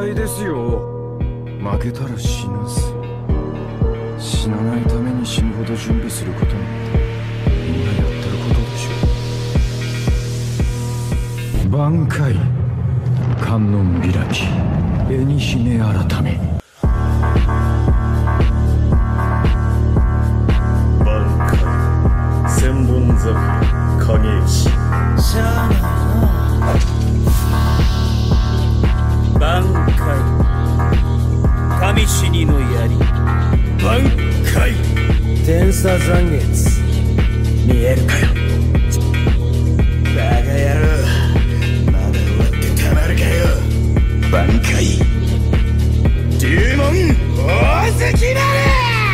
いですよ。負けたら死ぬす。死なないために死ぬほど準備することなんてみんなやってることでしょう。挽回、観音開き、紅姫改め。 挽回、千本桜、影石。 しゃあないな。挽回、神死にの槍。挽回、天差残月。見えるかよ。バカ野郎、まだ終わってたまるかよ。挽回、デーモン大関なれ。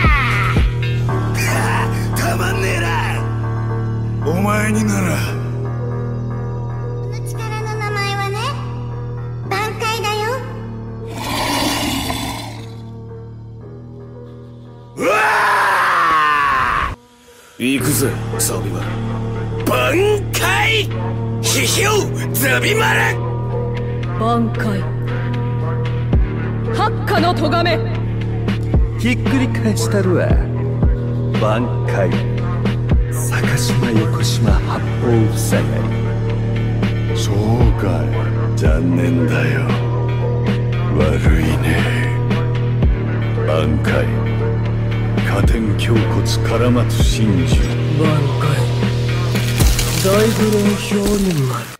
たまんねえな。お前になら。 この力の名前はね、挽回だよ。 うわー、行くぜザビマル。挽回、批評ザビマル。 挽回、八下の咎め。 ひっくり返したるわ。挽回、坂島横島八方塞がり。 そうかい、残念だよ。悪いね。挽回、加点胸骨唐松真珠。 挽回、大五郎氷人丸。